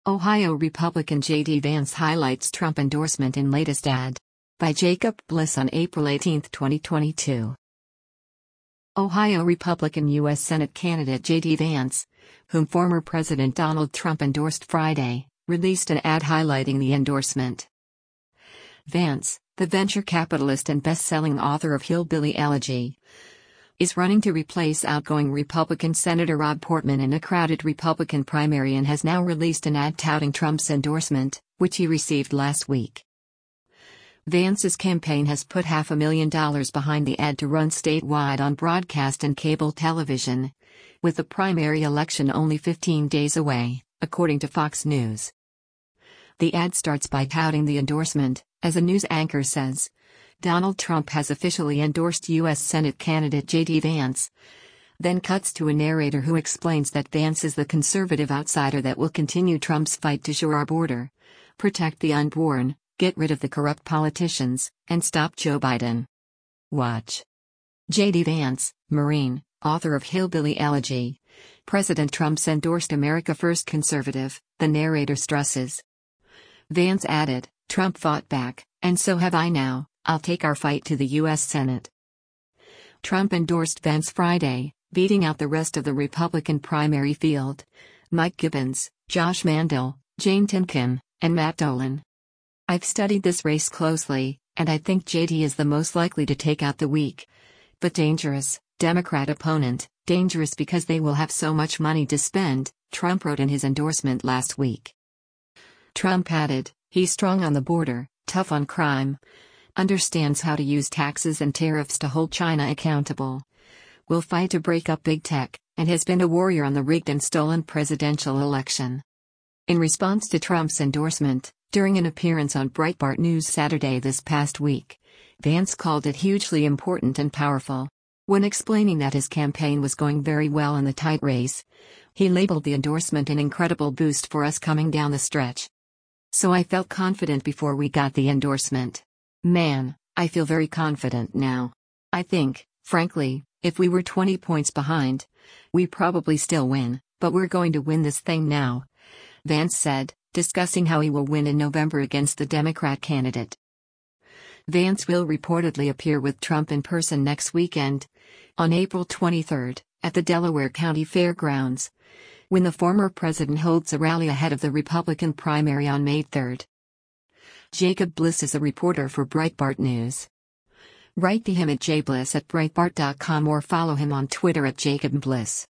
Ohio Republican J.D. Vance highlights Trump endorsement in latest ad. By Jacob Bliss on April 18, 2022. Ohio Republican U.S. Senate candidate J.D. Vance, whom former President Donald Trump endorsed Friday, released an ad highlighting the endorsement. Vance, the venture capitalist and best-selling author of Hillbilly Elegy, is running to replace outgoing Republican Senator Rob Portman in a crowded Republican primary and has now released an ad touting Trump's endorsement, which he received last week. Vance's campaign has put $500,000 behind the ad to run statewide on broadcast and cable television, with the primary election only 15 days away, according to Fox News. The ad starts by touting the endorsement, as a news anchor says. Donald Trump has officially endorsed U.S. Senate candidate J.D. Vance, then cuts to a narrator who explains that Vance is the conservative outsider that will continue Trump's fight to shore our border, protect the unborn, get rid of the corrupt politicians, and stop Joe Biden. Watch. J.D. Vance, Marine, author of Hillbilly Elegy. President Trump's endorsed America First conservative, the narrator stresses. Vance added, Trump fought back, and so have I now. I'll take our fight to the U.S. Senate. Trump endorsed Vance Friday, beating out the rest of the Republican primary field: Mike Gibbons, Josh Mandel, Jane Timken, and Matt Dolan. I've studied this race closely, and I think JD is the most likely to take out the weak, but dangerous, Democrat opponent, dangerous because they will have so much money to spend, Trump wrote in his endorsement last week. Trump added, he's strong on the border, tough on crime, understands how to use taxes and tariffs to hold China accountable, will fight to break up big tech, and has been a warrior on the rigged and stolen presidential election. In response to Trump's endorsement, during an appearance on Breitbart News Saturday this past week, Vance called it hugely important and powerful. When explaining that his campaign was going very well in the tight race, he labeled the endorsement an incredible boost for us coming down the stretch. So I felt confident before we got the endorsement. Man, I feel very confident now. I think, frankly, if we were 20 points behind, we probably still win, but we're going to win this thing now, Vance said, discussing how he will win in November against the Democrat candidate. Vance will reportedly appear with Trump in person next weekend, on April 23, at the Delaware County Fairgrounds, when the former president holds a rally ahead of the Republican primary on May 3. Jacob Bliss is a reporter for Breitbart News. Write to him at jbliss@breitbart.com or follow him on Twitter at @JacobBliss.